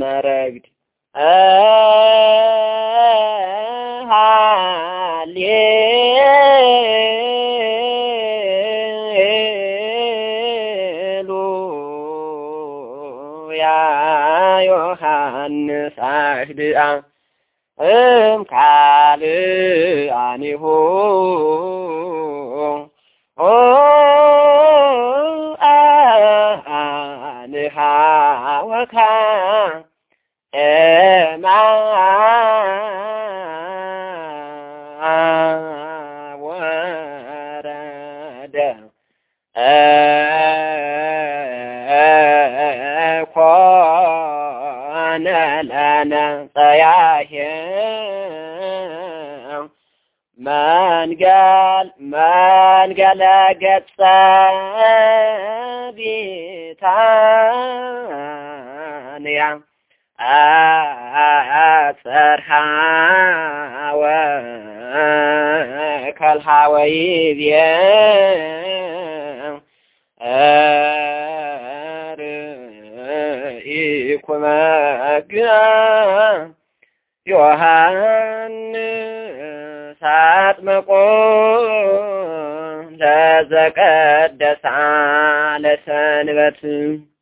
መረግድ ሃሌሉያ ዮሐንስ አህድአ ካልአኒሁ አንሃ ወካ ወረደ ኮነ ለነ ጸያሄ መንገለ ገጸ ቢታንያ አሰርሃ ወከልሃ ወይቤ ርኢኩመ ዮሐንስ አጥምቆ ለዘቀደሳ ለሰንበት